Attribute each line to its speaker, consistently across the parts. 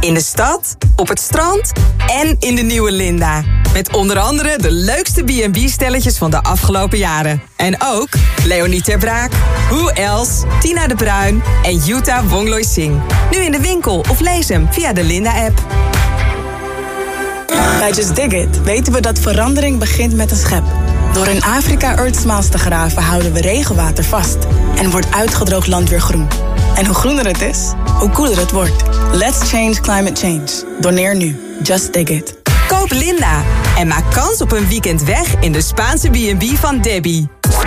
Speaker 1: In de stad, op het strand en in de nieuwe Linda. Met onder andere de leukste B&B-stelletjes van de afgelopen jaren. En ook Leonie Ter Braak, Who Else, Tina de Bruin en Yuta Wongloy Singh. Nu in de winkel of lees hem via de Linda-app.
Speaker 2: Bij Just Dig It weten we dat verandering begint met een schep. Door in Afrika Earth Smiles te graven houden we regenwater vast. En wordt uitgedroogd land weer groen. En hoe groener het is, hoe koeler het wordt. Let's change climate change. Doneer nu. Just Dig It.
Speaker 1: Koop Linda en maak kans op een weekend weg in de Spaanse B&B van Debbie.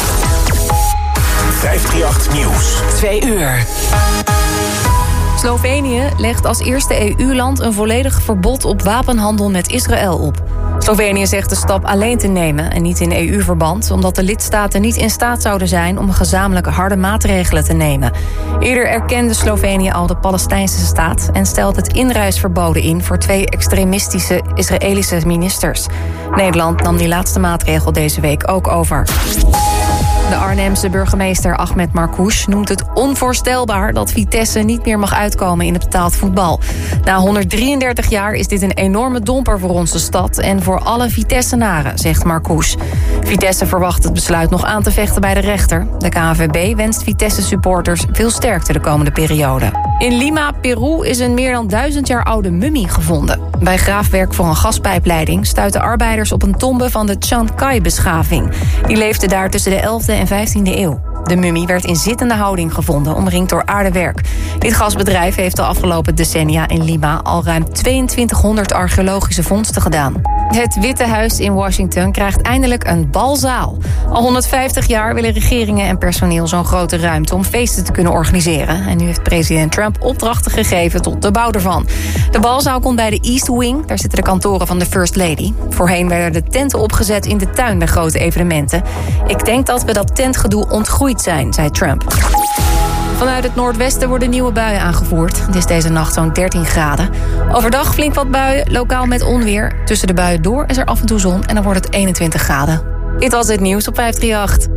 Speaker 3: 538 Nieuws.
Speaker 4: 2 uur. Slovenië legt als eerste EU-land een volledig verbod op wapenhandel met Israël op. Slovenië zegt de stap alleen te nemen en niet in EU-verband... omdat de lidstaten niet in staat zouden zijn om gezamenlijk harde maatregelen te nemen. Eerder erkende Slovenië al de Palestijnse staat... en stelt het inreisverboden in voor 2 extremistische Israëlische ministers. Nederland nam die laatste maatregel deze week ook over. De Arnhemse burgemeester Ahmed Marcouch noemt het onvoorstelbaar... dat Vitesse niet meer mag uitkomen in het betaald voetbal. Na 133 jaar is dit een enorme domper voor onze stad... en voor alle Vitessenaren, zegt Marcouch. Vitesse verwacht het besluit nog aan te vechten bij de rechter. De KNVB wenst Vitesse-supporters veel sterkte de komende periode. In Lima, Peru, is een meer dan 1000 jaar oude mummie gevonden. Bij graafwerk voor een gaspijpleiding stuiten arbeiders op een tombe van de Chancay-beschaving. Die leefde daar tussen de 11e en 15e eeuw. De mummie werd in zittende houding gevonden, omringd door aardewerk. Dit gasbedrijf heeft de afgelopen decennia in Lima al ruim 2200 archeologische vondsten gedaan. Het Witte Huis in Washington krijgt eindelijk een balzaal. Al 150 jaar willen regeringen en personeel zo'n grote ruimte om feesten te kunnen organiseren. En nu heeft president Trump opdrachten gegeven tot de bouw ervan. De balzaal komt bij de East Wing, daar zitten de kantoren van de First Lady. Voorheen werden de tenten opgezet in de tuin bij grote evenementen. Ik denk dat we dat tentgedoe ontgroeid zijn, zei Trump. Vanuit het noordwesten worden nieuwe buien aangevoerd. Het is deze nacht zo'n 13 graden. Overdag flink wat buien, lokaal met onweer. Tussen de buien door is er af en toe zon en dan wordt het 21 graden. Dit was het nieuws op 538.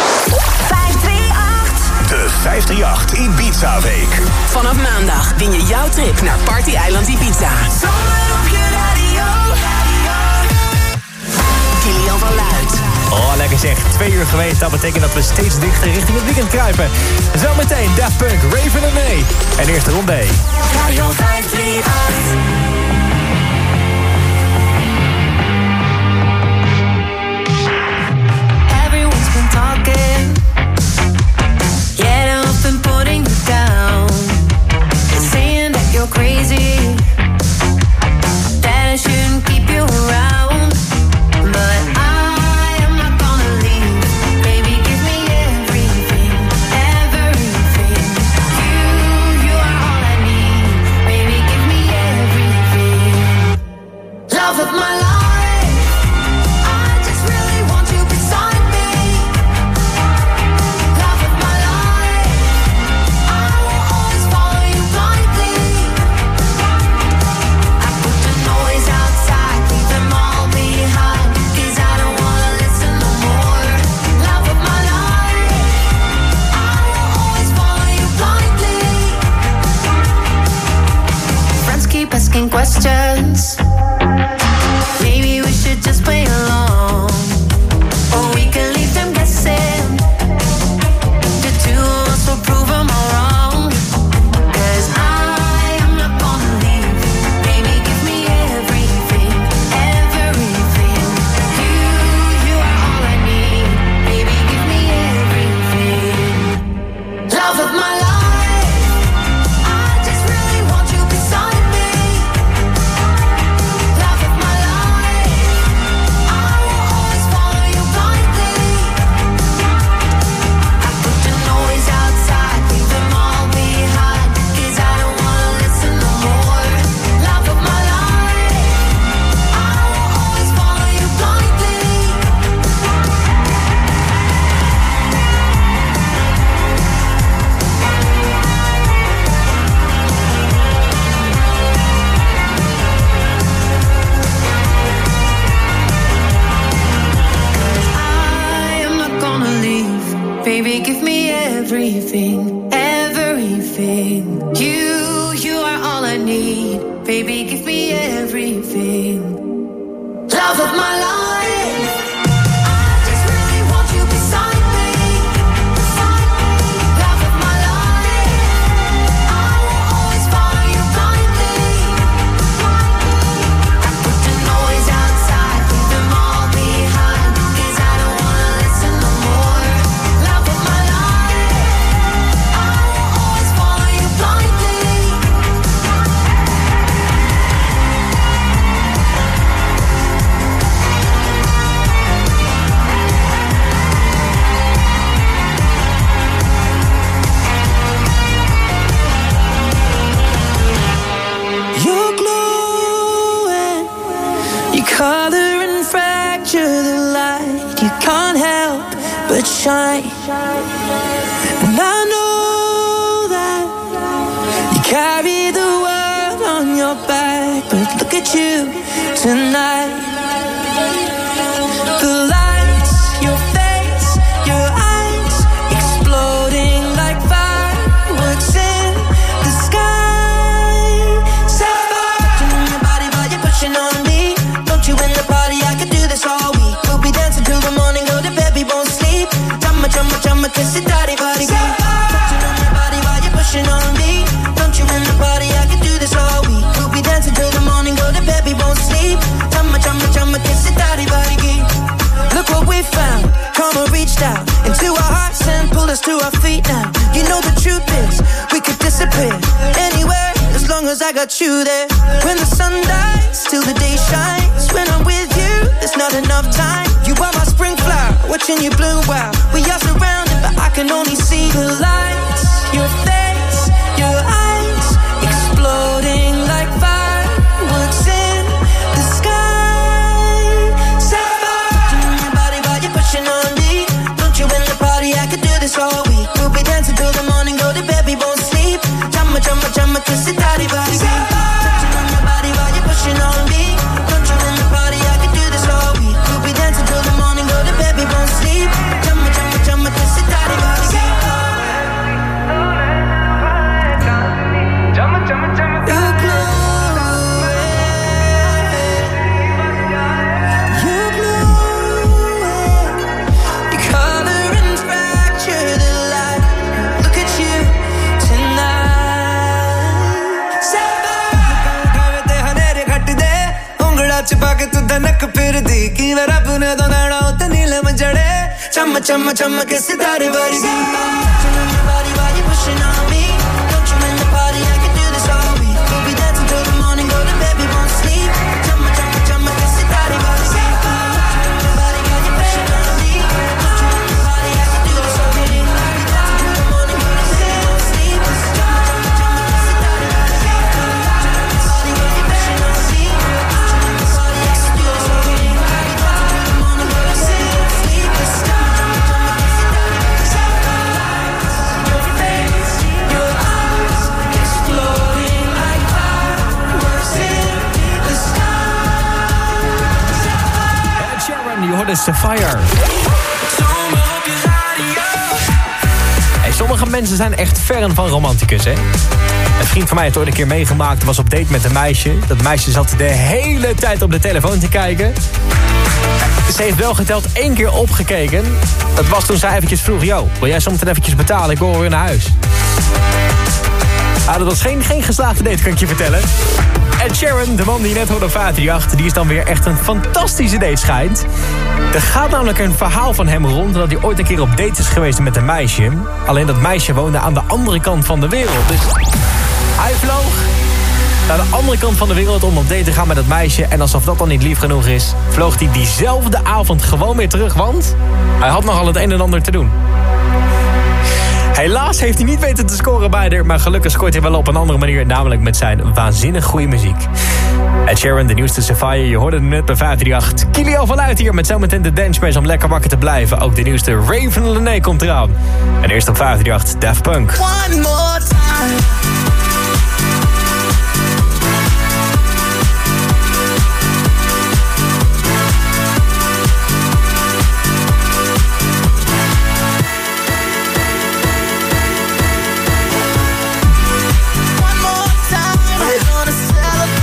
Speaker 3: 538. De 538 Ibiza Week.
Speaker 5: Vanaf maandag win je jouw trip naar Party Eiland Ibiza.
Speaker 6: Zomer op je radio.
Speaker 5: Kilian van Luid.
Speaker 7: Oh, lekker zeg. 2 uur geweest. Dat betekent dat we steeds dichter richting het weekend kruipen. Zometeen Daft Punk, Raven en May. En eerst de ronde.
Speaker 6: Radio 538.
Speaker 8: Everyone's been talking. Yeah, I've been putting you down. They're saying that you're crazy. That I shouldn't keep you around. But
Speaker 6: love of my life, I just really want you beside me. Love of my life, I will always follow you blindly. I put the noise outside, leave them all behind, 'cause I don't wanna listen no more. Love of my life, I will always follow you blindly.
Speaker 8: friends keep asking questions. Maybe we should just play along, or we can leave them guessing. The two of us will prove them all wrong. 'Cause I am not gonna leave. Baby, give me everything, everything. You are all I need. Baby, give me everything.
Speaker 6: Love of my life, I just really want you beside me. Love of
Speaker 8: Baby, give me everything. Love of my life. I just really want you beside me. Love of my life. I will always follow you blindly. Put the noise outside, leave them all behind. 'Cause I don't wanna listen no more. Love of my life. I will always follow you blindly.
Speaker 9: You're glowing, you color and fracture the light. You can't help but shine. And I know that you carry the world on your back. But look at you tonight. The lights, your face, your eyes, exploding like fireworks in the sky. Touching on your body while you're pushing on me. Don't you in the party? I could do this all week. We'll be dancing till the morning, go to bed, we won't sleep. Chumma, chumma, chumma, kiss it, daddy, body, girl. Touching on your body while you're pushing on me. Don't you in the party? I could do this all week. We'll be dancing till the morning, go to bed, we won't sleep. Chumma, chumma, chumma, kiss it, daddy, body, girl. Look what we found. Karma reached out into our hearts and pulled us to our feet now. You know the truth is, we could disappear anywhere as long as I got you there. When the sun dies, till the day shines. When I'm with you, there's not enough time. You are my spring flower, watching you bloom wild. We are surrounded, but I can only see the lights. Your face, your eyes, exploding like fireworks in the sky. Touching on your body while you're pushing on me. Don't you in the party? I could do this all week. We'll be dancing till the morning, go to bed, we won't sleep. Chumma, chumma, chumma, kiss it, daddy, body, girl. Touching on your body while you're pushing on me. Don't you in the party? I could do this all week. We'll be dancing till the morning, go to bed, we won't sleep. Chumma, chumma, chumma, kiss it, daddy, body, girl. You're glowing. You're glowing. You color and fracture the light. Look at you tonight.
Speaker 10: ਖਾਵੇ ਹਨੇਰੇ ਘੱਟ ਦੇ ਉਂਗੜਾ ਚ ਪਾ ਕੇ ਤੂੰ ਦਨਕ ਫਿਰਦੀ ਕਿਵੇਂ ਰੱਬ ਨੇ ਦੋਨਾੜਾ ਉੱਤੇ ਨੀਲੇ ਮੰਜੜੇ ਚੰਮ ਚੰਮ ਚੰਮ ਕੇ ਸਿਤਾਰੇ ਵਰਗੀ body while you're pushing on me. Don't you in the party? I could do this all week. We'll be dancing till the morning, go to bed, we won't sleep. Chumma chumma chumma ke sitare body while you're pushing on me. Don't you in the party? I could do this all week. We'll be dancing till the morning, go to bed, we won't sleep. Chumma chumma chumma ke sitare body while you're pushing on me. Don't you in the party? I could do this all week. We'll be dancing till the morning, go to bed, we won't sleep. Chumma chumma chumma ke sitare your face, your eyes, exploding like fireworks in the sky.
Speaker 7: Ed Sheeran, je hoorde Sapphire. Hey, sommige mensen zijn echt fan van romanticus, hè? Een vriend van mij heeft ooit een keer meegemaakt, was op date met een meisje. Dat meisje zat de hele tijd op de telefoon te kijken. Ze heeft wel geteld 1 keer opgekeken. Dat was toen zij eventjes vroeg, yo, wil jij zometeen eventjes betalen? Ik wil weer naar huis. Dat was geen geslaagde date, kan ik je vertellen. Ed Sheeran, de man die je net hoorde op 538, die is dan weer echt een fantastische date schijnt. Er gaat namelijk een verhaal van hem rond dat hij ooit een keer op date is geweest met een meisje. Alleen dat meisje woonde aan de andere kant van de wereld. Dus hij vloog naar de andere kant van de wereld om op date te gaan met dat meisje. En alsof dat dan niet lief genoeg is, vloog hij diezelfde avond gewoon weer terug. Want hij had nogal het een en ander te doen. Helaas heeft hij niet weten te scoren bij haar, maar gelukkig scoort hij wel op een andere manier, namelijk met zijn waanzinnig goede muziek. Ed Sheeran, de nieuwste Sapphire, je hoorde het net bij 538. Kilian vanuit hier met zometeen de Dance Space om lekker wakker te blijven. Ook de nieuwste Raven Lené komt eraan. En eerst op 538, Daft Punk.
Speaker 9: One more time.
Speaker 6: One more time, we're gonna celebrate.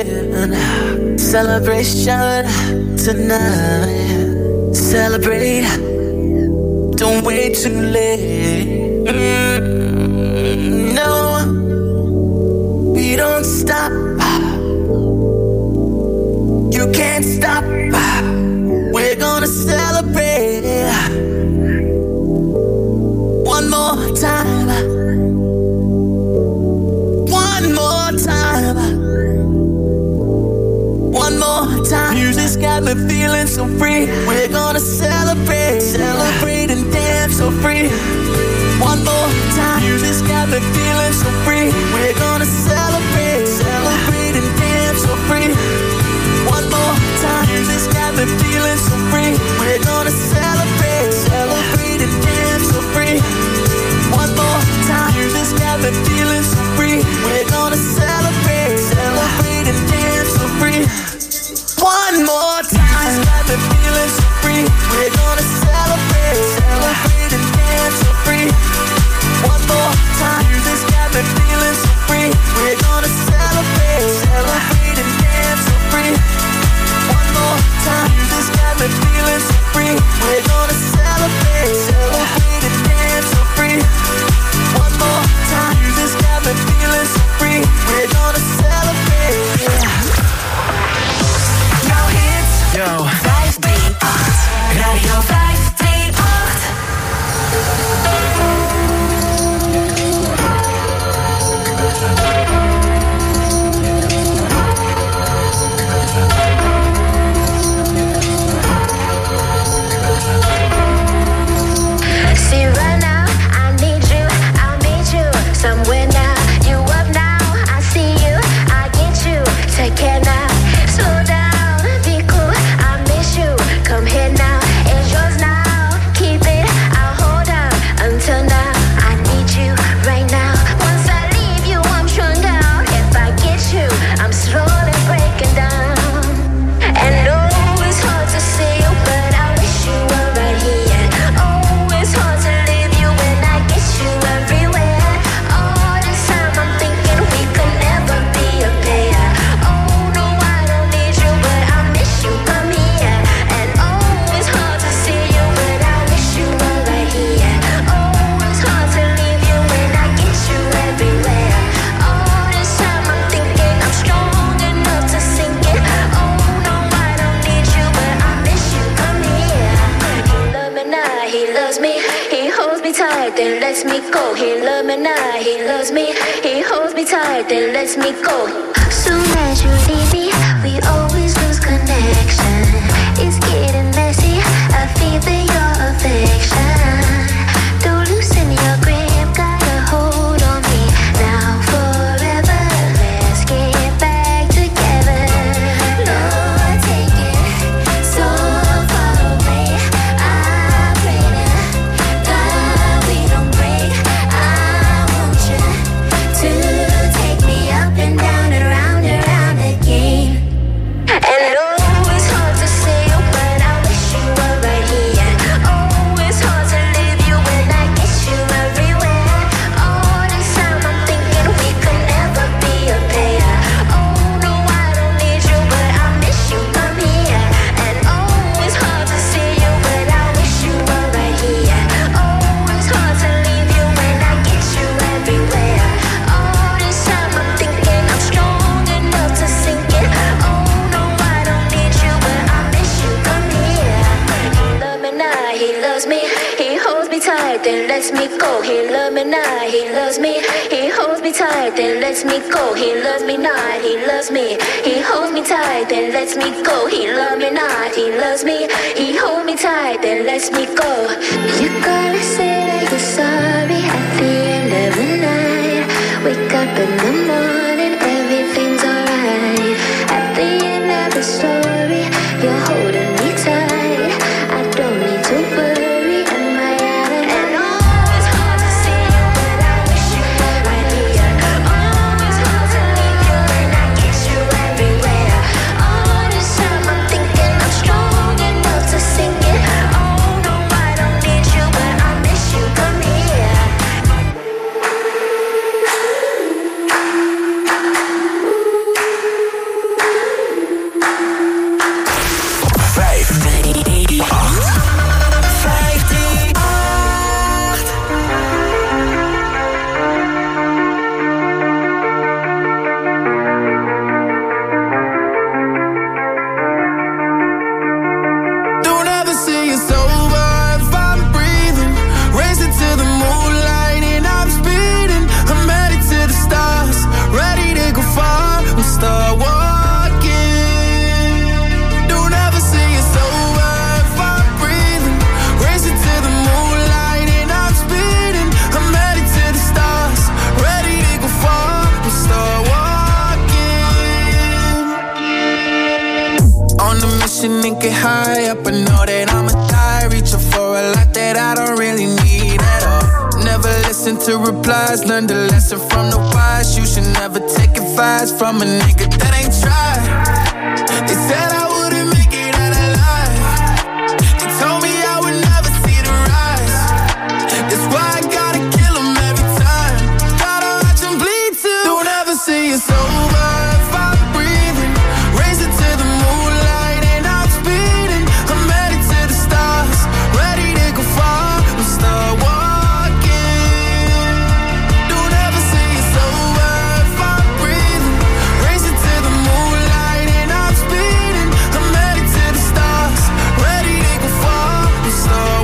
Speaker 9: again. Celebration tonight. Celebrate. Don't wait too late. No, we don't stop. You can't stop. We're gonna celebrate one more time. One more time. One more time. Music's got me feeling so free. We're gonna celebrate, celebrate and dance so free. One more time. Music's got me feeling so free. We're gonna celebrate, celebrate and dance so free. One more time. Music's got me feeling so free. We're gonna celebrate, celebrate and dance so free. One more time. Music's got me feeling so free. We're gonna celebrate, celebrate and dance so free. One more time. Music's got me feeling so free. We're gonna celebrate, celebrate and dance so free. One more time. Music's got me feeling so free. We're gonna celebrate, celebrate and dance so free. One more time. Music's got me feeling so free. We're gonna celebrate, celebrate and dance so free. One more time. Music's got me feeling so free. We're gonna celebrate.
Speaker 5: Jouw hits.
Speaker 3: Yo.
Speaker 5: 538. Radio 538.
Speaker 8: See right now, I need you, I'll meet you somewhere now. You up now, I see you, I get you. Take care now, slow down, be cool, I miss you. Come here now, it's yours now. Keep it, I'll hold on until now. I need you right now. Once I leave you, I'm strung down. If I get you, I'm slowly breaking down. And oh, it's hard to see you, but I wish you were right here. Oh, it's hard to leave you when I get you everywhere. All this time I'm thinking we could never be a pair. Oh no, I don't need you, but I miss you. Come here. And oh, it's hard to see you, but I wish you were right here. Oh, it's hard to leave you when I get you everywhere. All this time I'm thinking I'm strong enough to sink it. Oh no, I don't need you, but I miss you. Come here. He love me now, he loves me. He holds me tight, then lets me go. He love me now, he loves me. He holds me tight, then lets me go. Soon as you leave me, we always lose connection. It's getting messy, I feel for your affection. Don't loosen your grip, got a hold on me now forever. Let's get back together. Lord, take it so far away. I pray to God we don't break. I want you to take me up and down, around again. And oh, it's hard to say you, but I wish you were right here. Oh, it's hard to leave you when I get you everywhere. All this time I'm thinking we could never be a pair. Oh no, I don't need you, but I miss you. Come here. And oh, it's hard to see you, but I wish you were right here. Oh, it's hard to leave you when I get you everywhere. All this time I'm thinking I'm strong enough to sink it. Oh no, I don't need you, but I miss you. Come here. He love me now, he loves me. He holds me tight, then lets me go. He love me now, he loves me. He holds me tight, then lets me go. He loves me not, he loves me. He holds me tight, then lets me go. He love me not, he loves me. He holds me tight, then lets me go. You gotta say that you're sorry at the end of the night. Wake up in the morning, everything's alright. At the end of the story, you're holding me tight. I don't need to worry, am I out of and oh, it's hard to see you, but I wish you were right here. Oh, it's hard to leave you when I get you everywhere. All this time I'm thinking I'm strong enough to sink it. Oh no, I don't need you, but I miss you. Come here.
Speaker 11: to replies. Learned a lesson from the wise. You should never take advice from a nigga that ain't tried. They said I wouldn't make it out alive. They told me I would never see the rise. That's why I gotta kill them every time. Gotta watch them bleed too. Don't ever say it's over if I'm breathing. Raise it to the moonlight and I'm speeding. I'm headed to the stars, ready to go far. I'm start walking. Don't ever say it's over if I'm breathing. Raise it to the moonlight and I'm speeding. I'm headed to the stars, ready to go far. I'm start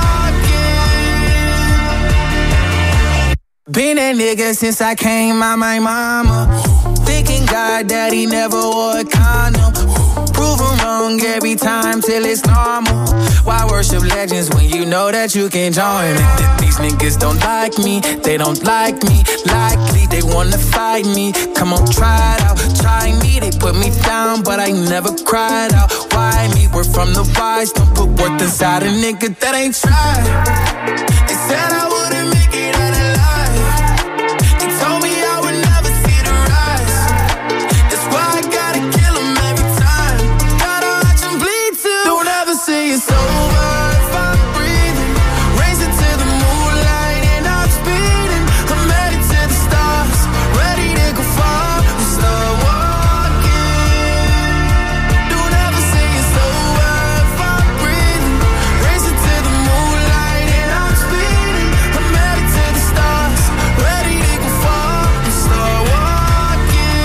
Speaker 11: walking. Been that nigga since I came out my mama. Thinking God that he never wore a condom. Prove him wrong every time till it's normal. Why worship legends when you know that you can join me? These niggas don't like me, they don't like me. Likely they wanna fight me. Come on, try it out, try me. They put me down, but I never cried out. Why me? We're from the wise. Don't put worth inside a nigga that ain't tried. They said I wouldn't make it out alive. They told me I would never see the rise. That's why I gotta kill them every time. Gotta watch them bleed too. Don't ever say it's over if I'm breathing. Raise it to the moonlight and I'm speeding. I'm headed to the stars, ready to go far. I'm start walking. Don't ever say it's over if I'm breathing. Raise it to the moonlight and I'm speeding. I'm headed to the stars, ready to go far. I'm start walking.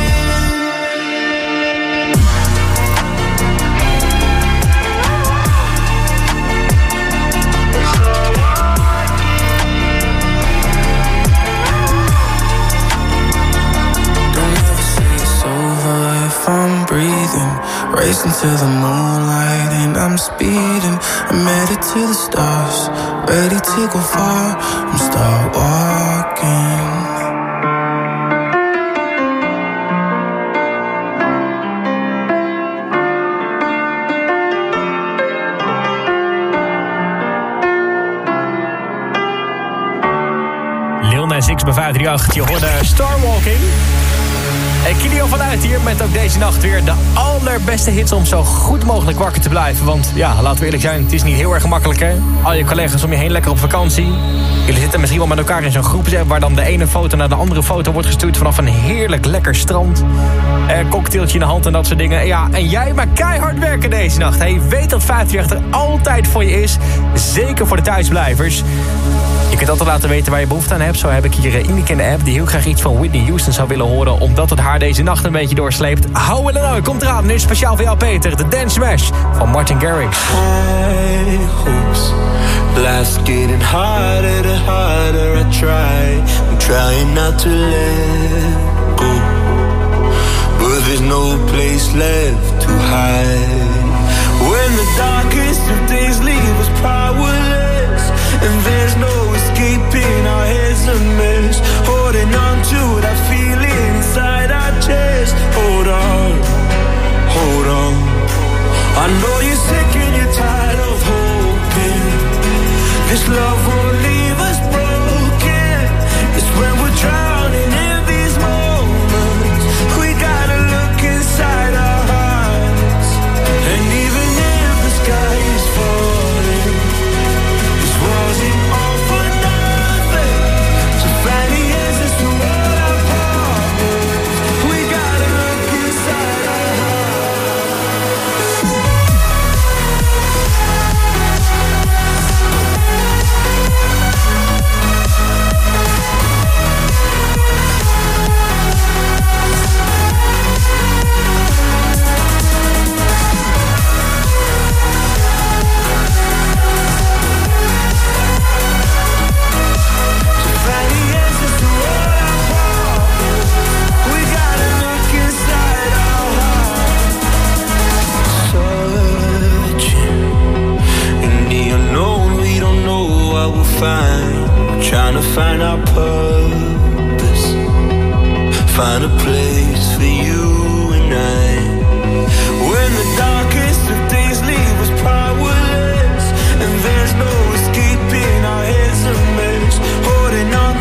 Speaker 11: Don't ever say it's over if I'm breathing. Racing to the moonlight and I'm speeding. I'm headed to the stars, ready to go far. I'm start walking.
Speaker 7: Lil Nas X bij 538. Je hoorde Starwalking. En Kilio vanuit hier met ook deze nacht weer de allerbeste hits om zo goed mogelijk wakker te blijven. Want ja, laten we eerlijk zijn, het is niet heel erg gemakkelijk hè. Al je collega's om je heen lekker op vakantie. Jullie zitten misschien wel met elkaar in zo'n groepsapp waar dan de ene foto naar de andere foto wordt gestuurd vanaf een heerlijk lekker strand. Cocktailtje in de hand en dat soort dingen. Ja, en jij maar keihard werken deze nacht. Hey, weet dat 538 er altijd voor je is. Zeker voor de thuisblijvers. Je kunt altijd laten weten waar je behoefte aan hebt. Zo heb ik hier Ineke in de app die heel graag iets van Whitney Houston zou willen horen, omdat het haar deze nacht een beetje doorsleept. Hou er nou, komt eraan. Nu speciaal voor jou Peter, de Dance Smash van Martin Garrix.
Speaker 10: High hopes, life's getting harder the harder I try. I'm trying not to let go, but there's no place left to hide. When the darkest of days leave us powerless, and there's no escaping, our heads a mess. Holding on to that feeling inside our chest. Hold on, hold on. I know you're sick and you're tired of hoping this love won't leave us broken. It's when we're drowning in these moments we gotta look inside our hearts. And even if the sky is falling, this wasn't all for nothing. So find the answers to all our problems. We gotta look inside our trying to find our purpose, find a place for you and I. When the darkest of days leave us powerless, and there's no escaping, our heads a mess. Holding on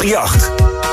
Speaker 3: 538.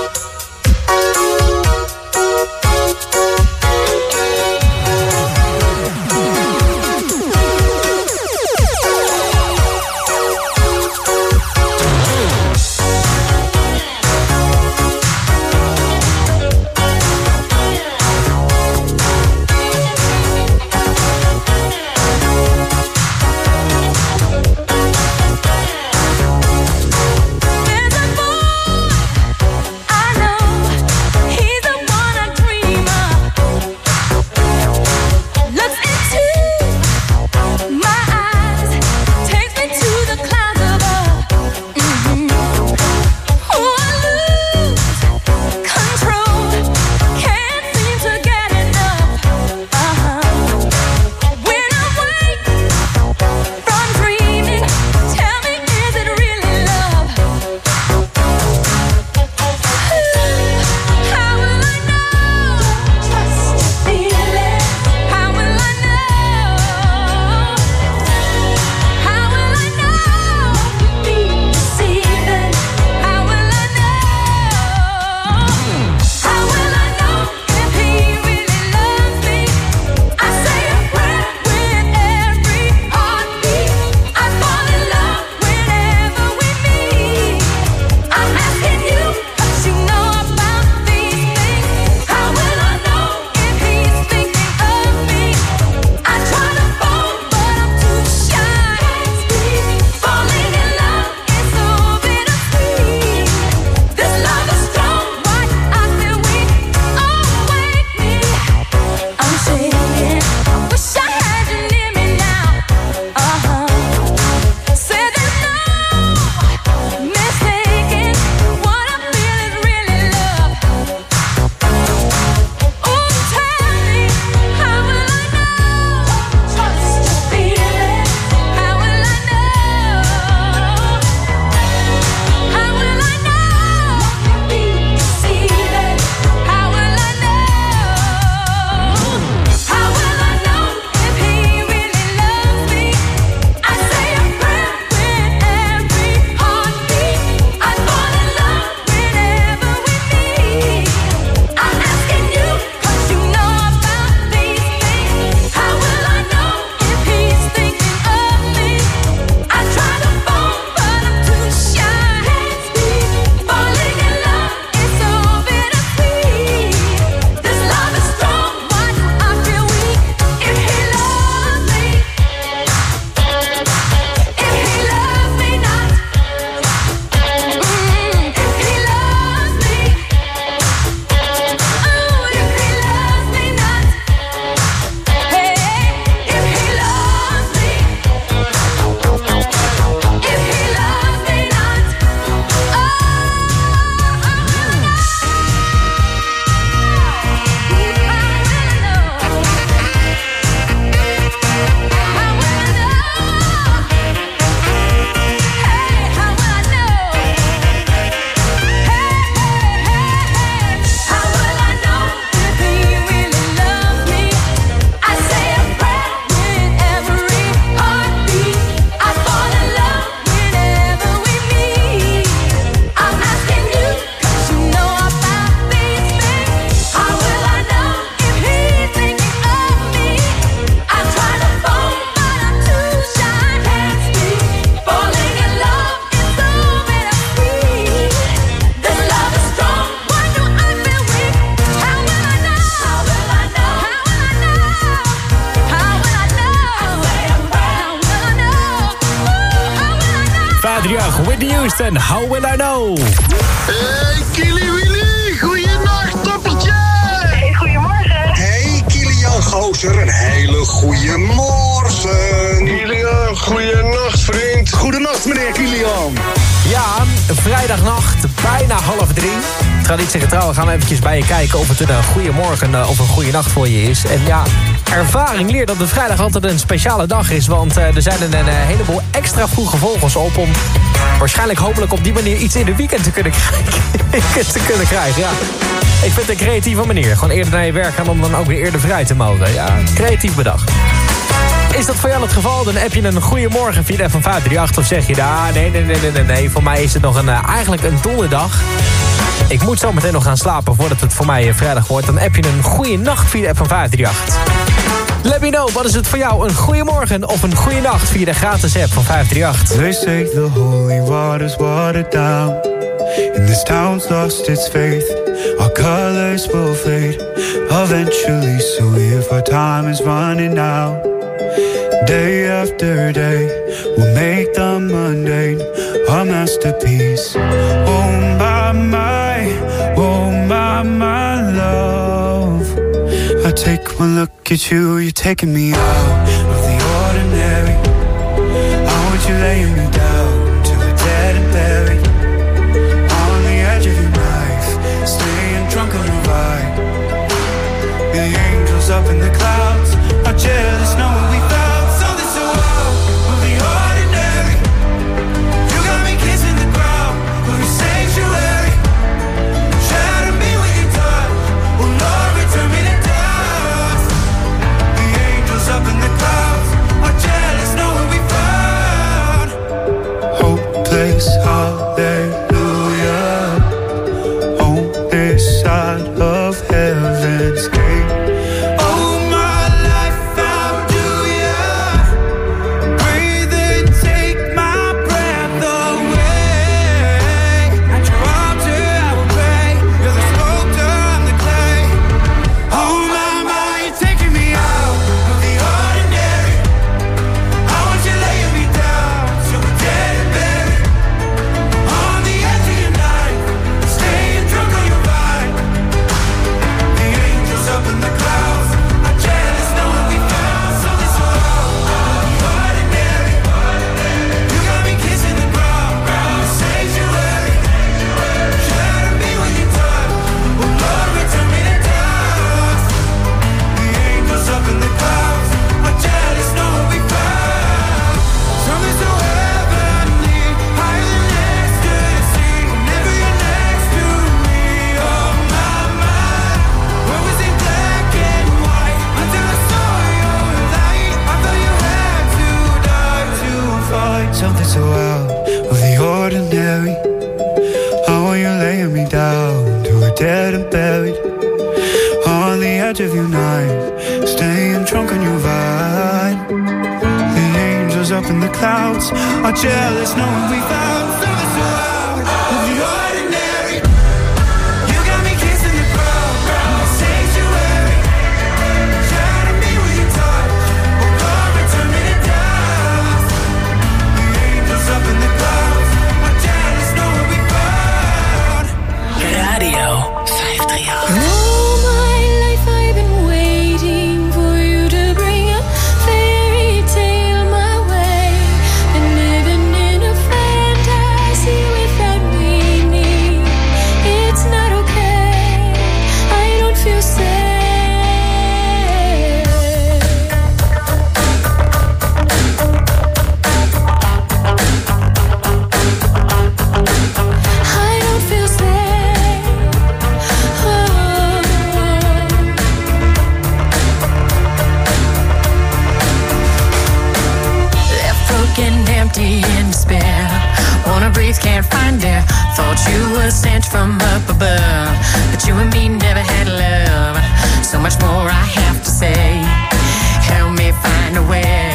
Speaker 7: Whitney Houston, How Will I Know?
Speaker 12: Hey, Kili Willy, goeienacht, toppertje!
Speaker 13: Hey, goedemorgen.
Speaker 12: Hey, Kilian Gozer, een hele goeie morgen. Kilian, goeienacht, vriend. Goedenacht, meneer Kilian.
Speaker 7: Ja, vrijdagnacht, bijna 2:30. Traditiegetrouw gaan we eventjes bij je kijken of het een goede morgen of een goede nacht voor je is. En ja, ervaring leert dat de vrijdag altijd een speciale dag is. Want er zijn een heleboel extra vroege vogels op om waarschijnlijk hopelijk op die manier iets in de weekend te kunnen krijgen. Ja. Ik vind het een creatieve manier. Gewoon eerder naar je werk gaan om dan ook weer eerder vrij te mogen. Ja, creatief bedacht. Is dat voor jou het geval? Dan heb je een goede morgen via van 538 of zeg je daar, nee. Voor mij is het nog eigenlijk een donderdag. ik moet zo meteen nog gaan slapen voordat het voor mij vrijdag wordt. Dan heb je een goede nacht via de app van 538. Let me know, wat is het voor jou? Een goede morgen of een goede nacht via de gratis app van 538.
Speaker 13: They say the holy water's watered down, and this town's lost its faith. Our colors will fade eventually, so if our time is running out, day after day, we'll make the mundane a masterpiece. Oh my love, I take one look at you, you're taking me out of the ordinary. How would you lay me down till we're dead and buried? On the edge of your knife, staying drunk on your vibe. The angels up in the clouds are jealous knowing we found something so out of the ordinary. You got me kissing the ground of your sanctuary. Shatter me when you touch, oh Lord, return me to dust. The angels up in the clouds are jealous knowing we found hopeless hallelujah on this side of heaven's gate. Oh my life found you, yeah. Breathe and take my breath away. At your altar I will pray. You're the sculptor, I'm the clay. Oh my, you're taking me out of the ordinary. I want you laying me down till we're dead and buried. On the edge of your knife, staying drunk on your vine. The angels up in the clouds are jealous knowing we found something so out of the ordinary. You got me kissing the ground of your sanctuary. Shatter me when you touch, oh Lord, return me to dust. The angels up in the clouds are jealous knowing we found something so heavenly, higher than ecstasy. Whenever you're next to me, oh my, what was in black and white until I saw your light. I thought you had to die to find something so out of the ordinary. How are you laying me down to a dead and buried? On the edge of your knife, staying drunk on your vine. The angels up in the clouds are jealous knowing we found something so out of the ordinary. You got me kissing the ground of your sanctuary. Shatter me when you touch, oh Lord, return me to dust. The angels up in the clouds are jealous knowing we found
Speaker 5: Radio 538.
Speaker 6: All my life I've been waiting for you to bring a fairy tale my way. Been living in a fantasy without meaning. It's not okay, I don't feel safe. I don't feel safe.
Speaker 8: Left broken, empty, in despair. Wanna breathe, can't find air. Thought you were sent from up above, but you and me never had love. So much more I have to say. Help me find a way.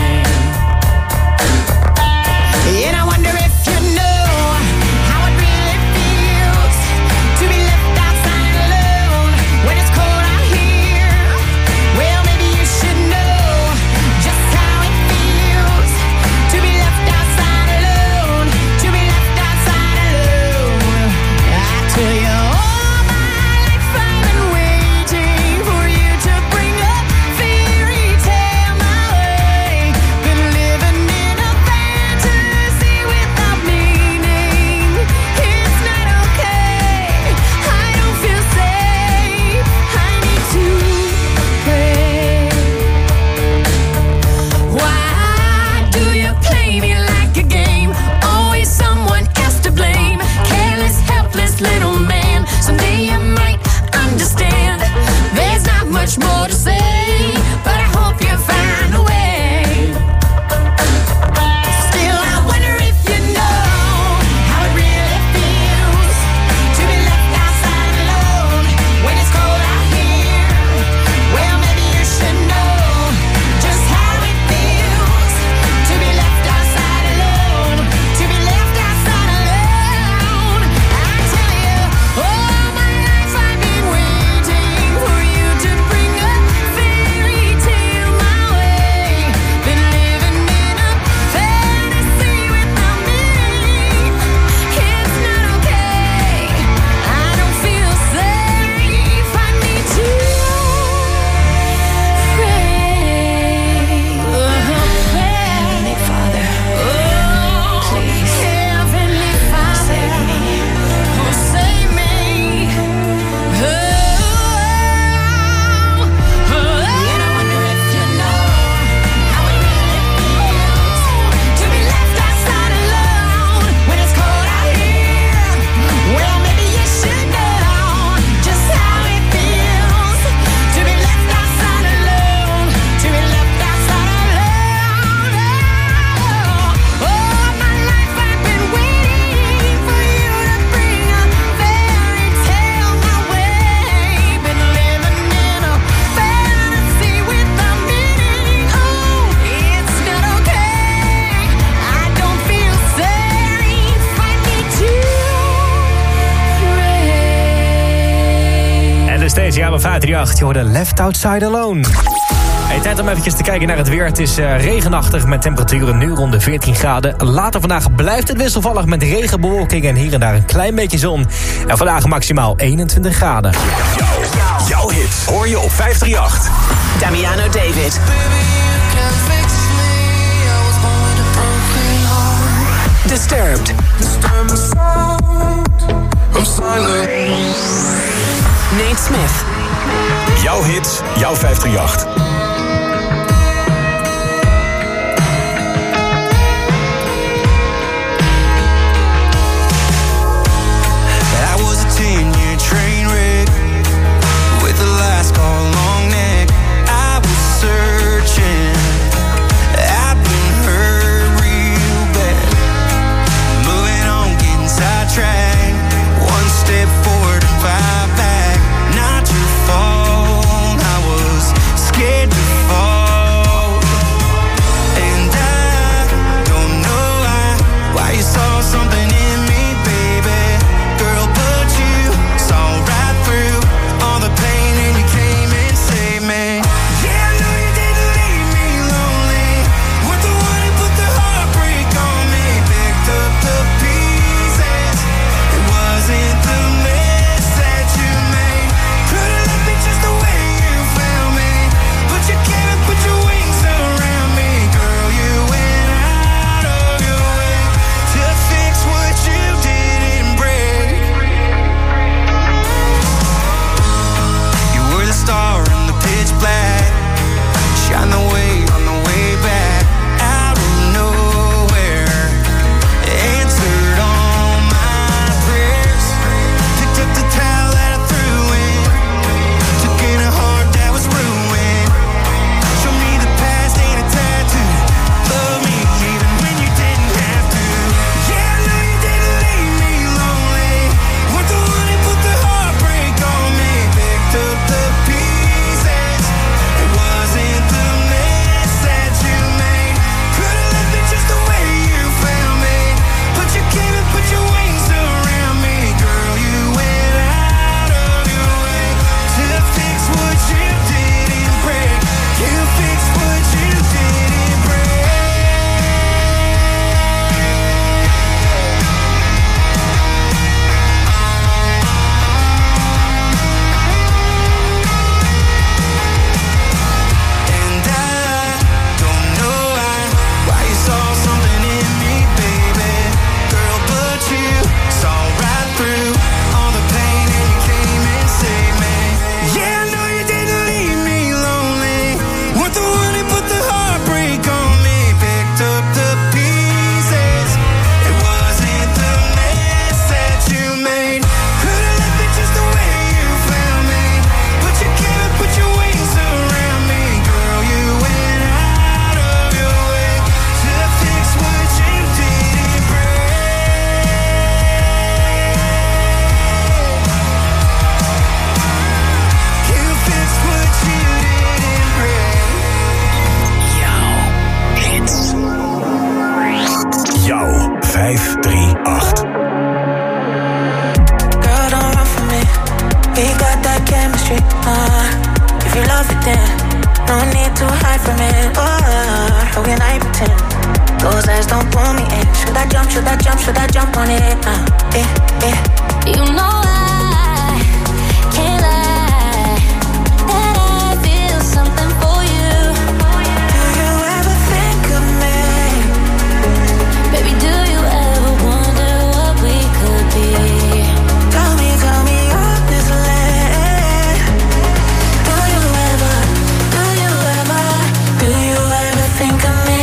Speaker 8: And I wonder if you know how it really feels to be left outside alone when it's cold out here. Well, maybe you should know just how it feels to be left outside alone, to be left outside alone. I tell you, all my life I've been waiting for you to bring a fairy tale my way.
Speaker 7: op 538. Je hoorde Left Outside Alone. Hey, tijd om eventjes te kijken naar het weer. Het is regenachtig met temperaturen nu rond de 14 graden. Later vandaag blijft het wisselvallig met regenbewolking en hier en daar een klein beetje zon. En vandaag maximaal 21 graden.
Speaker 3: Jouw hits hoor je op 538.
Speaker 5: Damiano David. Disturbed. Nate Smith.
Speaker 3: Jouw hits, jouw 538.
Speaker 10: I was a 10-year train wreck with the last call long neck. I was searching, I've been hurt real bad. Moving on, getting sidetracked. One step forward and 5 back. Not your fault, I was scared to fall. And I don't know why you saw something in me, baby. Girl, but you saw right through all the pain and you came and saved me. Yeah, I know you didn't leave me lonely. Weren't the one who put the heartbreak on me. Picked up the pieces. It wasn't the mess that you made. Could've left me just the way you found me. But you came and put your wings around me. Girl, you went out of your way to fix what you didn't break. You were the star in the pitch black. Shine the way on the way back. Out of nowhere, answered all my prayers. Picked up the towel that I threw in. Took in a heart that was ruined. Show me the past ain't a tattoo. Love me even when you didn't have to. Yeah, I know you didn't leave me lonely. Weren't the one who put the heartbreak on me. Picked up the pieces. It wasn't the mess that you made. Could've left me just the way you found me. But you came and put your wings around me. Girl, you went out of your way to fix what you didn't break. You fixed what you didn't break. And I don't know why you saw something in me, baby. Girl, but you saw right through all the pain and you came and saved me. Yeah, I know you didn't leave me lonely. Weren't the one who put the heartbreak on me. Picked up the pieces. It wasn't the mess that you made. Could've left me just the way you found me. But you came and put your wings around me. Girl, you went out of your way to fix what you didn't break. You fixed what you didn't break.
Speaker 3: Jouw 538.
Speaker 9: Girl, don't run from me. We got that chemistry. If you love it, then no need to hide from it. How can I pretend? Those eyes don't pull me in. Should I jump? Should I jump? Should I jump on it?
Speaker 6: You know I can't lie that I feel something for you.
Speaker 9: Do you ever think of me?
Speaker 6: Baby, do you ever wonder what we could be?
Speaker 9: Tell me honestly. Do you ever think of me?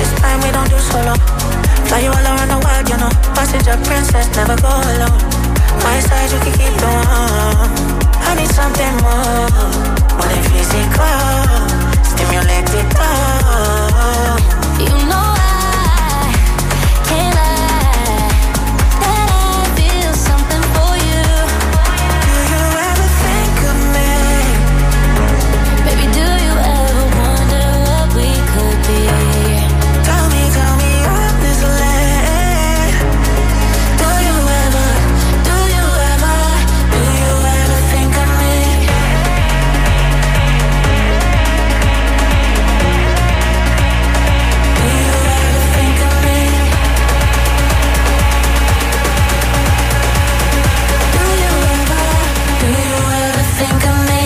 Speaker 9: Fly you all around the world, you know. Passenger princess, never go alone. My side you can keep the one. I need something more than physical. Stimulate it all.
Speaker 8: You know I can't lie that I feel something for you.
Speaker 9: Do you ever think of me?
Speaker 8: Baby, do you ever wonder what we could be?
Speaker 9: Tell me honestly. Do you ever think of me? Do you ever think of me? Do you ever think of me?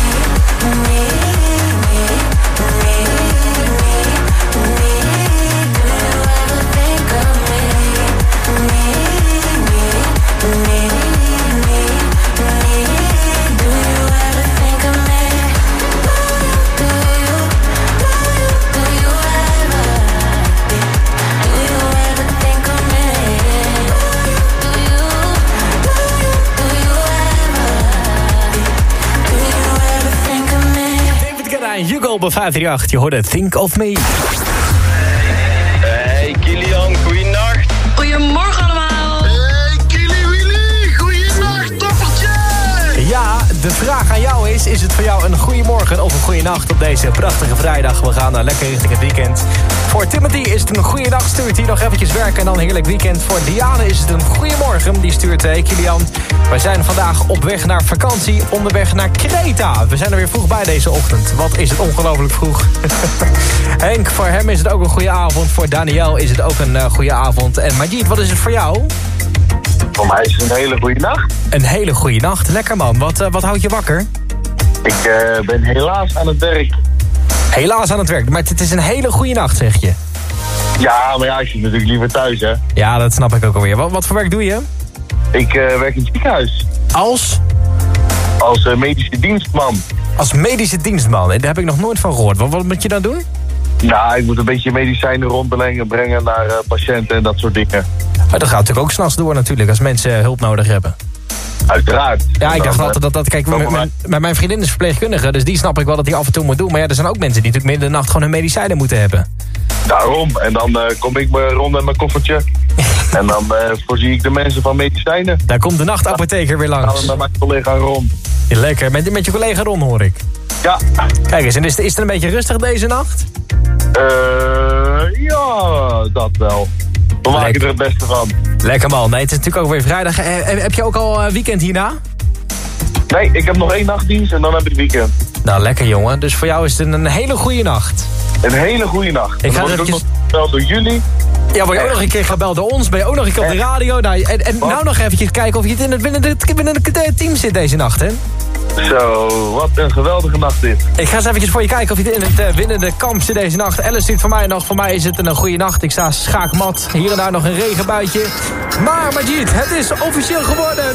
Speaker 7: Hugo bij 538, je hoorde Think of Me.
Speaker 14: Hey Kilian, goeienacht.
Speaker 15: Goedemorgen allemaal.
Speaker 12: Hey, Kili Willy, goeienacht, toppertje!
Speaker 7: Ja, de vraag aan jou is het voor jou een goeiemorgen of een goeie nacht op deze prachtige vrijdag? We gaan lekker richting het weekend. Voor Timothy is het een goeie nacht, stuurt hij nog eventjes werken en dan een heerlijk weekend. Voor Diane is het een goeiemorgen, die stuurt Kilian. Wij zijn vandaag op weg naar vakantie, onderweg naar Kreta. We zijn er weer vroeg bij deze ochtend. Wat is het ongelooflijk vroeg. Henk, voor hem is het ook een goede avond. Voor Daniel is het ook een goede avond. En Majid, wat is het voor jou?
Speaker 14: Voor mij is het een hele goede nacht.
Speaker 7: Een hele goede nacht. Lekker man. Wat houdt je wakker?
Speaker 14: Ik ben helaas aan het werk.
Speaker 7: Helaas aan het werk. Maar het is een hele goede nacht, zeg je.
Speaker 14: Ja, maar ja, ik zit natuurlijk liever thuis, hè.
Speaker 7: Ja, dat snap ik ook alweer. Wat voor werk doe je?
Speaker 14: Ik werk in het ziekenhuis.
Speaker 7: Als?
Speaker 14: Als medische dienstman.
Speaker 7: Als medische dienstman? Daar heb ik nog nooit van gehoord. Wat moet je dan doen?
Speaker 14: Nou, ik moet een beetje medicijnen rondbrengen naar patiënten en dat soort dingen.
Speaker 7: Maar dat gaat natuurlijk ook 's nachts door natuurlijk, als mensen hulp nodig hebben.
Speaker 14: Uiteraard.
Speaker 7: Ja, ik dacht altijd dat kijk, mijn vriendin is verpleegkundige, dus die snap ik wel dat hij af en toe moet doen. Maar ja, er zijn ook mensen die natuurlijk midden in de nacht gewoon hun medicijnen moeten hebben.
Speaker 14: Daarom. En dan kom ik me rond met mijn koffertje. En dan voorzie ik de mensen van medicijnen.
Speaker 7: Daar komt de nachtapotheker weer langs.
Speaker 14: Dan met mijn collega Ron.
Speaker 7: Ja, lekker. Met je collega Ron hoor ik.
Speaker 14: Ja.
Speaker 7: Kijk eens, en is het een beetje rustig deze nacht?
Speaker 14: Ja, dat wel. We maken er het beste van.
Speaker 7: Lekker man. Nee, het is natuurlijk ook weer vrijdag. Heb je ook al weekend hierna?
Speaker 14: Nee, ik heb nog 1 nachtdienst en dan heb ik weekend.
Speaker 7: Nou, lekker jongen. Dus voor jou is het een hele goede nacht.
Speaker 14: Een hele goede nacht.
Speaker 7: Ik ga ook nog
Speaker 14: gebeld door jullie.
Speaker 7: Ja, word je ook nog een keer gebeld door ons? Ben je ook nog een keer op de radio? Nou, en nou nog eventjes kijken of je het binnen het team zit deze nacht, hè?
Speaker 14: Zo, wat een geweldige nacht dit.
Speaker 7: Ik ga eens eventjes voor je kijken of je in het winnende kamp zit deze nacht. Alice stuurt voor mij nog. Voor mij is het een goede nacht. Ik sta schaakmat. Hier en daar nog een regenbuitje. Maar Majid, het is officieel geworden.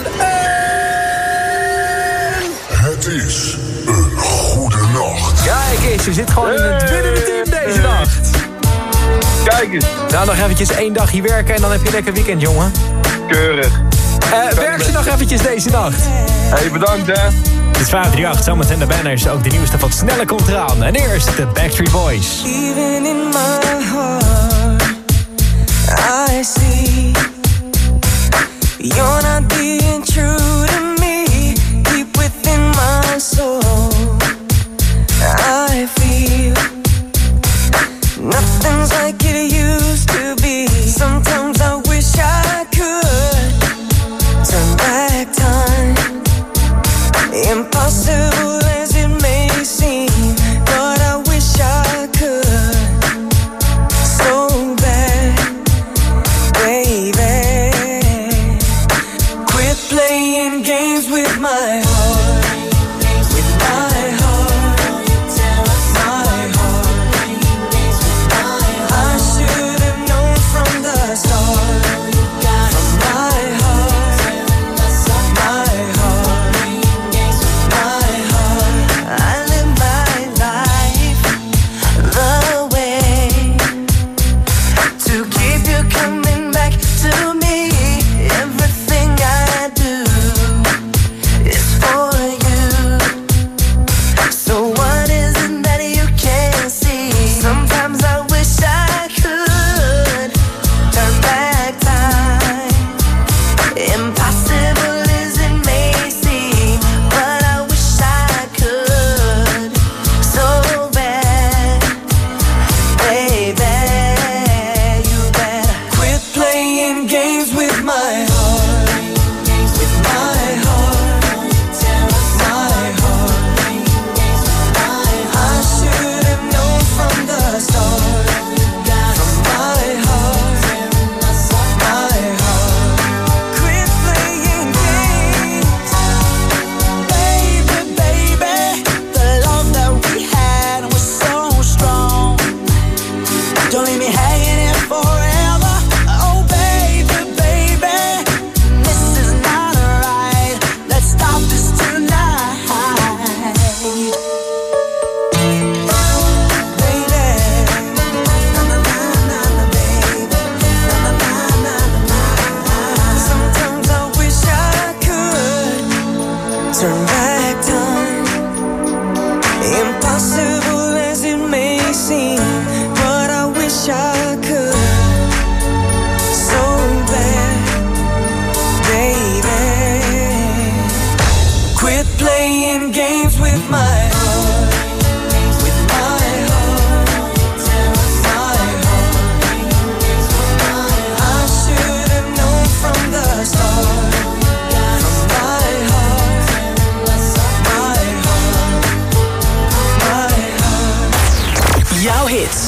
Speaker 12: Het is een goede nacht.
Speaker 7: Kijk eens, je zit gewoon in het winnende team deze nacht.
Speaker 14: Kijk eens.
Speaker 7: Nou, nog eventjes 1 dagje werken en dan heb je lekker weekend, jongen.
Speaker 14: Keurig.
Speaker 7: Werk je nog eventjes deze nacht?
Speaker 14: Hey, bedankt hè.
Speaker 7: Het is 538, zometeen de banners. Ook de nieuwste van Snelle komt eraan. En eerst de Backstreet Boys.
Speaker 9: Even in my heart, I see you're not being true to me. Deep within my soul, I feel nothing's like it used to be. Sometimes I wish I could turn back time. Impossible as it may seem, but I wish I could so bad, baby. Quit playing games with my heart, with my heart, my heart. I should have known from the start, from my heart, my heart.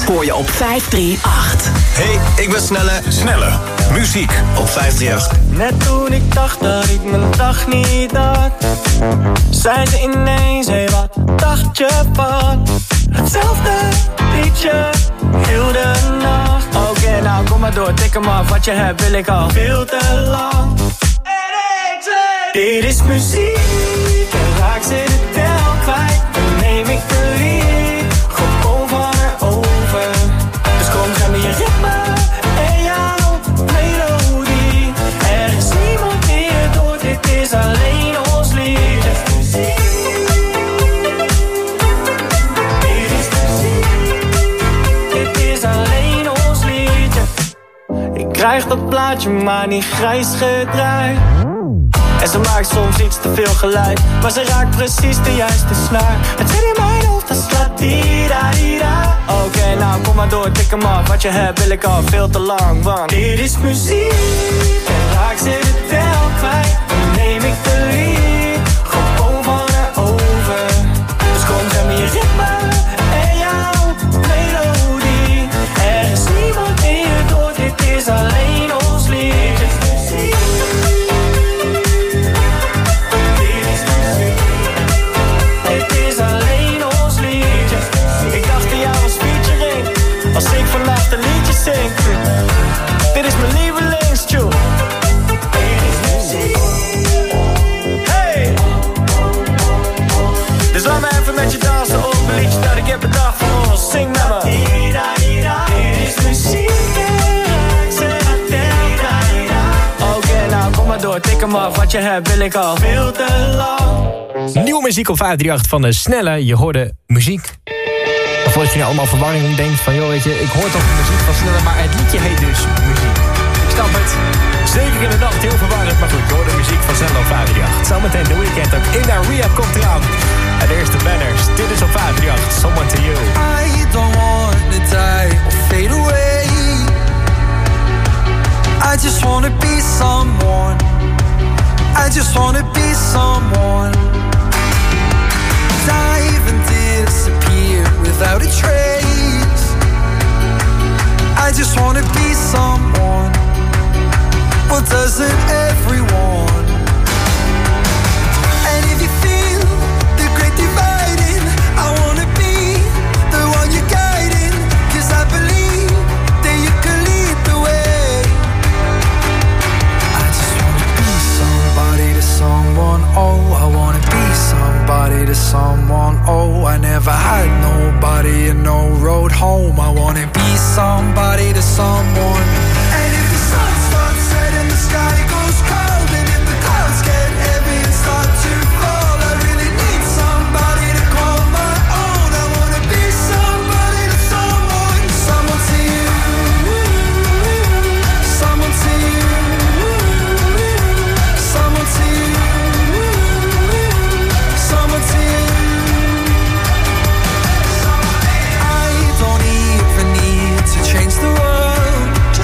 Speaker 5: hoor je op 538.
Speaker 3: Hey, ik ben Snelle. Snelle. Muziek op 538.
Speaker 9: Net toen ik dacht dat ik mijn dag niet had, zei ze ineens, hey, wat dacht je van hetzelfde liedje, heel de nacht. Oké, nou kom maar door, tik hem af, wat je hebt wil ik al veel te lang. Dit is muziek, en raak ze de tel kwijt, dan neem ik de lead, gewoon van haar over. Dus kom, geef me je ritme en jouw melodie. Er is niemand die het hoort, dit is alleen ons lied. Dit is muziek. Dit is muziek. Dit is alleen ons lied. Ik krijg dat plaatje maar niet grijs gedraaid. En ze maakt soms iets te veel geluid, maar ze raakt precies de juiste snaar. Het zit in mijn hoofd, dat slaat di-da-di-da. Oké, nou kom maar door, tik hem af, wat je hebt wil ik al veel te lang. Want dit is muziek, en raak ze de tel kwijt, dan neem ik de lead, gewoon van haar over. Dus kom, geef me je ritme en jouw melodie. Er is niemand die het hoort, dit is alleen ons lied. Als ik vannacht een liedje zing, dit is mijn lievelingstune. Dit is muziek. Hey! Dus laat me even met je dansen op een liedje dat ik heb bedacht voor ons. Zing met me. Dit is muziek. Oké, nou kom maar door, tik hem af, wat je hebt wil ik al veel te lang.
Speaker 7: Nieuwe muziek op 538 van de Snelle. Je hoorde muziek. Voordat je nu allemaal verwarring denkt van, joh, weet je, ik hoor toch de muziek van Snelle, maar het liedje heet dus muziek. Ik snap het. Zeker in de nacht heel verwarrend, maar goed, je hoort de muziek van Snelle op 538. Zometeen de weekend ook in naar rehab komt eraan. En de eerste banners, dit is op 538, Someone to You.
Speaker 11: I don't want to die or fade away. I just want to be someone. I just want to be someone. Dive and disappear without a trace. I just want to be someone. Well, doesn't everyone? And if you feel the great dividing, I want to be the one you're guiding. 'Cause I believe that you can lead the way. I just want to be somebody to someone. Oh, I want to be somebody to someone. Oh, I never had nobody and no road home. I want to be somebody to someone. And if the sun starts setting, the sky goes cold, and if the clouds get heavy and start to fall, I really need somebody to call my own. I want to be somebody to someone. Someone to you. Someone to you. Someone to you. Someone to you. I don't even need to change the world.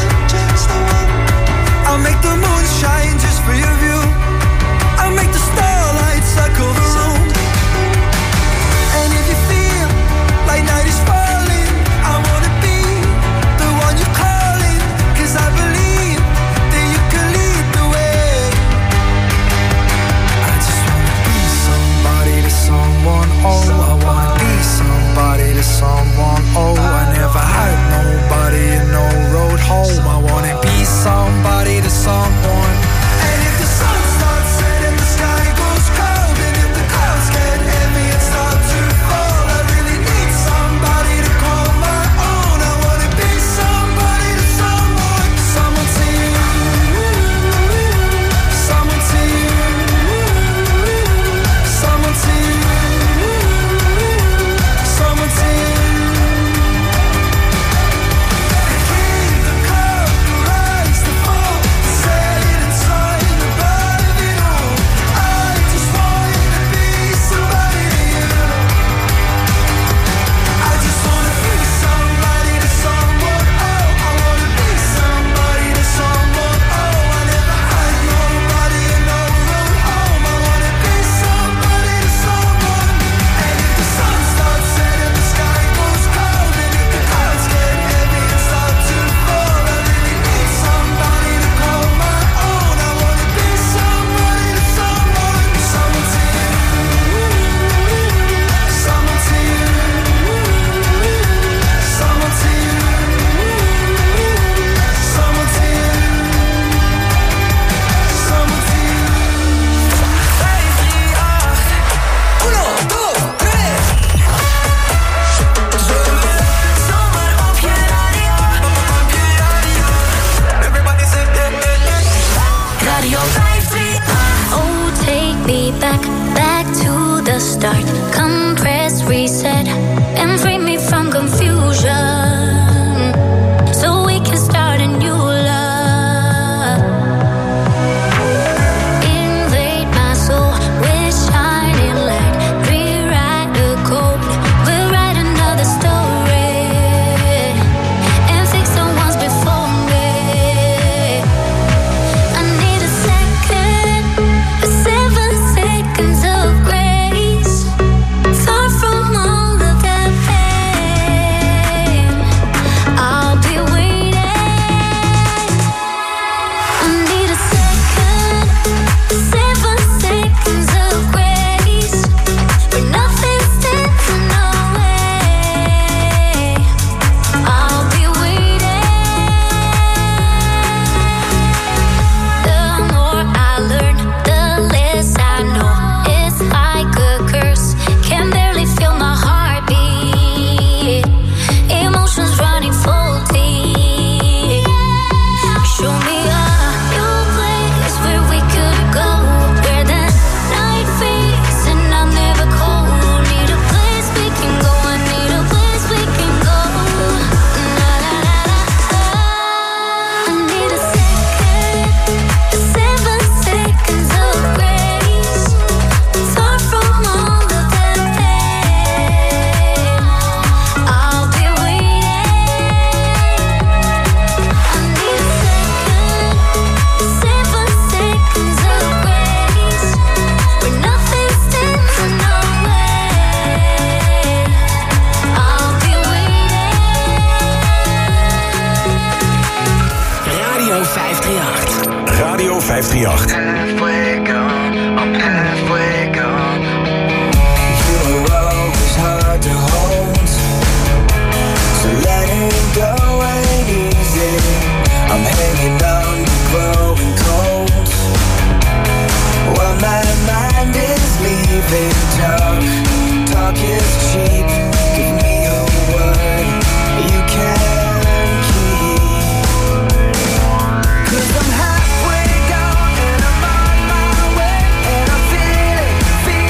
Speaker 3: 538.
Speaker 10: Halfway gone, I'm halfway gone. You were always hard to hold, so letting go ain't easy. I'm hanging on to growing cold. Well, my mind is leaving. Talk is cheap. Give me a word you can keep. 'Cause I'm halfway gone and I'm on my way, and I'm feeling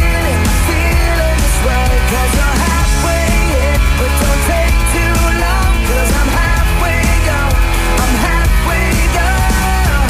Speaker 10: this way. 'Cause you're halfway in, but don't take too long. 'Cause I'm halfway gone, I'm halfway gone.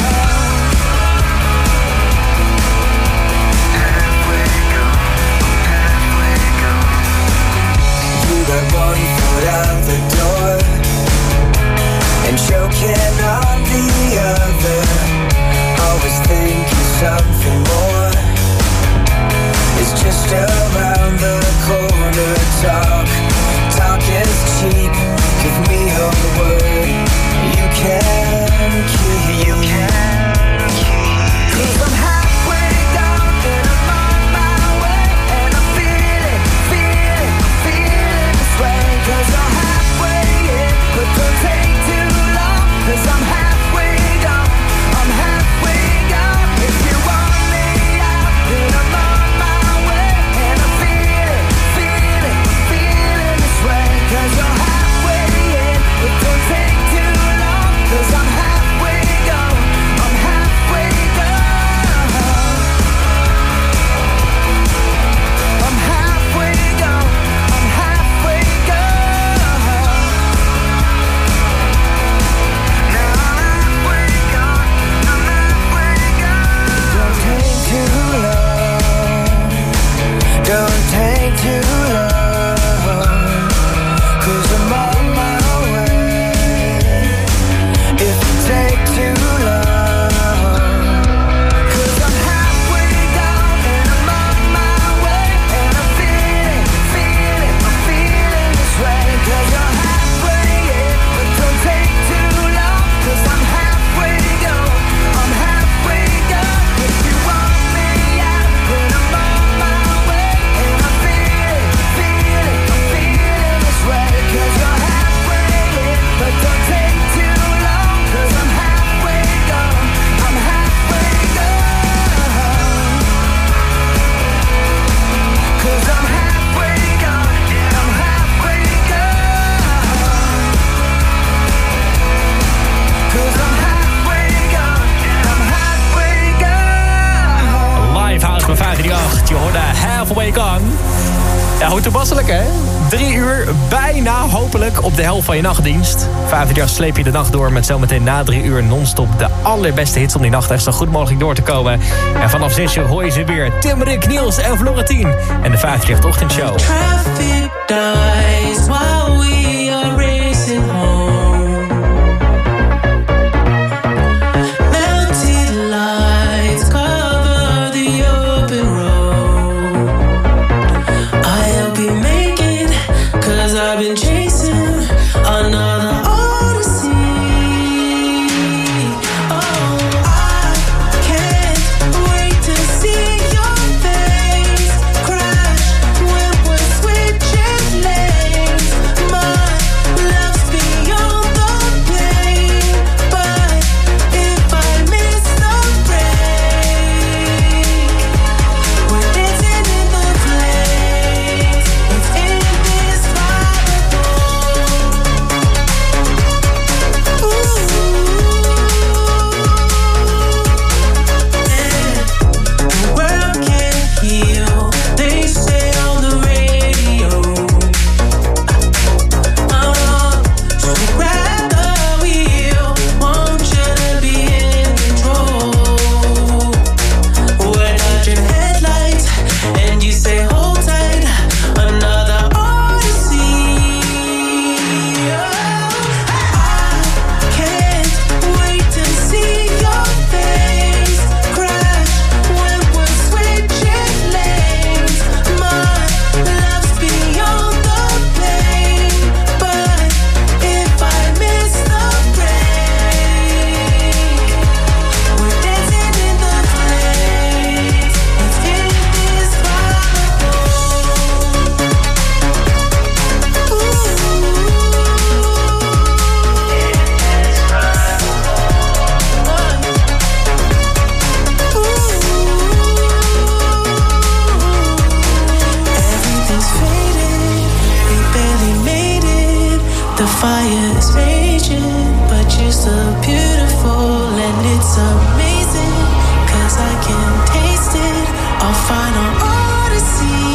Speaker 10: Halfway gone, halfway gone. You got one foot out the door and choking on the other. Always thinking something more is just around the corner. Talk is cheap. Give me a word you can keep. 'Cause I'm halfway gone and I'm on my way, and I'm feeling this way. 'Cause you're halfway in, but don't take too long. 'Cause I'm halfway gone, I'm halfway gone. If you want me out, then I'm on my way, and I'm feeling this way. 'Cause you're halfway in, but don't take too long. 'Cause I'm halfway gone, I'm halfway gone. I'm halfway gone, I'm halfway gone. Now I'm halfway gone, I'm halfway gone. Don't take too long, don't take too long. 'Cause I'm on my way. If you take too long, 'cause I'm halfway gone and I'm on my way, and I'm feeling this way. 'Cause you're halfway in, but don't take too long. 'Cause I'm halfway gone, I'm halfway gone. If you want me out, then I'm on my way, and I'm feeling this way. 'Cause you're halfway in, but don't take too long. 'Cause I'm halfway gone, I'm halfway gone. 'Cause I'm halfway gone, I'm halfway gone. 'Cause I'm halfway gone, I'm halfway gone.
Speaker 7: Live House bij 538. Je hoorde Halfway Gone. Ja, hoe toepasselijk, hè? 3 uur, bijna hopelijk op de helft van je nachtdienst. 538 sleep je de nacht door met zometeen na 3 uur non-stop de allerbeste hits om die nacht echt zo goed mogelijk door te komen. En vanaf 6 uur hoor je ze weer. Tim, Rick, Niels en Florentien. En de 538 ochtendshow.
Speaker 9: Traffic dies while we are racing home. Melted lights cover the open road. I'll be making, 'cause I've been chasing another odyssey. Oh, I can't wait to see your face crash when we're switching lanes. My final odyssey.